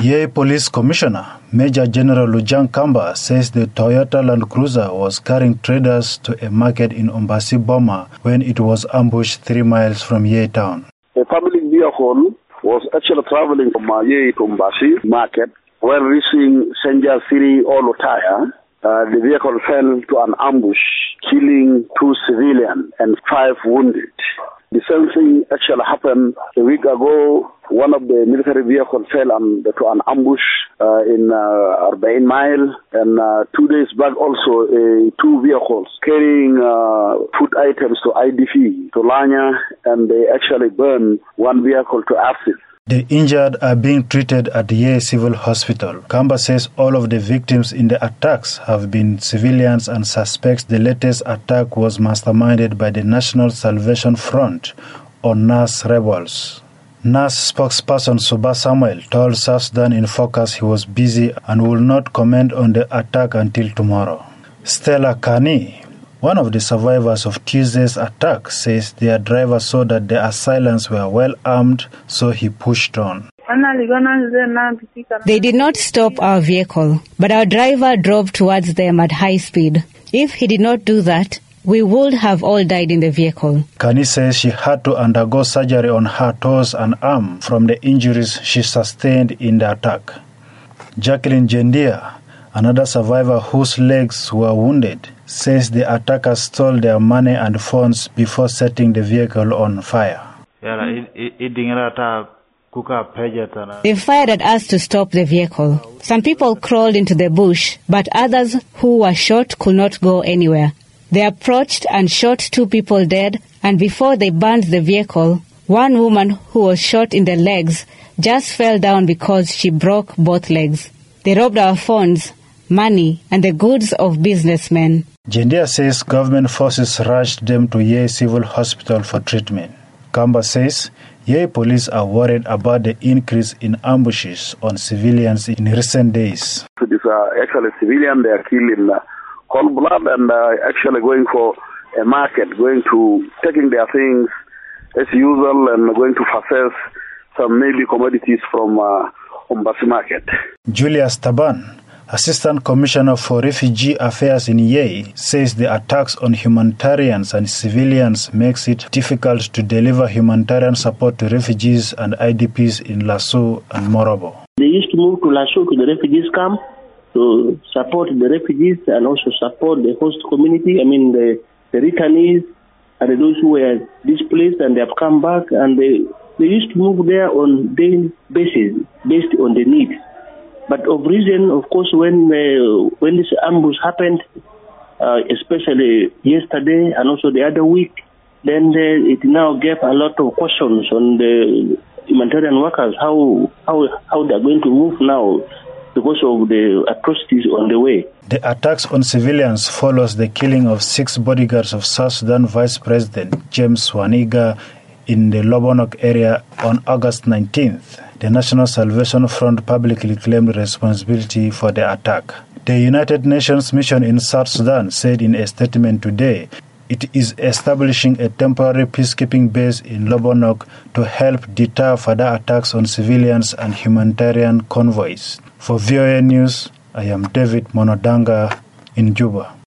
Yei Police Commissioner Major General Lujang Kamba says the Toyota Land Cruiser was carrying traders to a market in Ombasi, Boma when it was ambushed 3 miles from Yei town. A public vehicle was actually traveling from Yei to Ombasi market. When reaching Senja City Olotaya, the vehicle fell to an ambush, killing 2 civilians and 5 wounded. The same thing actually happened a week ago. One of the military vehicles fell to an ambush in Arbain Mile, and 2 days back also 2 vehicles carrying food items to IDP, to Lanya, and they actually burned 1 vehicle to acid. The injured are being treated at the Yei Civil Hospital. Kamba says all of the victims in the attacks have been civilians and suspects the latest attack was masterminded by the National Salvation Front or NAS rebels. NAS spokesperson Suba Samuel told South Sudan in Focus he was busy and will not comment on the attack until tomorrow. Stella Kani, one of the survivors of Tuesday's attack, says their driver saw that the assailants were well armed, so he pushed on. They did not stop our vehicle, but our driver drove towards them at high speed. If he did not do that, we would have all died in the vehicle. Kani says she had to undergo surgery on her toes and arm from the injuries she sustained in the attack. Jacqueline Jendia, another survivor whose legs were wounded, says the attackers stole their money and phones before setting the vehicle on fire. They fired at us to stop the vehicle. Some people crawled into the bush, but others who were shot could not go anywhere. They approached and shot 2 people dead, and before they burned the vehicle, 1 woman who was shot in the legs just fell down because she broke both legs. They robbed our phones, money, and the goods of businessmen. Jendia says government forces rushed them to Yei Civil Hospital for treatment. Kamba says Yei police are worried about the increase in ambushes on civilians in recent days. So these are actually civilians, they are killed in cold blood and actually going for a market, taking their things as usual and going to purchase some maybe commodities from Ombasi market. Julius Taban, Assistant Commissioner for Refugee Affairs in Yei, says the attacks on humanitarians and civilians makes it difficult to deliver humanitarian support to refugees and IDPs in Lasso and Morobo. They used to move to Lasso, to the refugees camp, to support the refugees and also support the host community. The returnees and those who were displaced and they have come back, and they used to move there on daily basis based on the needs. But of reason, of course, when this ambush happened, especially yesterday and also the other week, then it now gave a lot of questions on the humanitarian workers, how they are going to move now because of the atrocities on the way. The attacks on civilians follows the killing of 6 bodyguards of South Sudan Vice President James Waniga in the Lobonok area on August 19th. The National Salvation Front publicly claimed responsibility for the attack. The United Nations mission in South Sudan said in a statement today it is establishing a temporary peacekeeping base in Lobonok to help deter further attacks on civilians and humanitarian convoys. For VOA News, I am David Monodanga in Juba.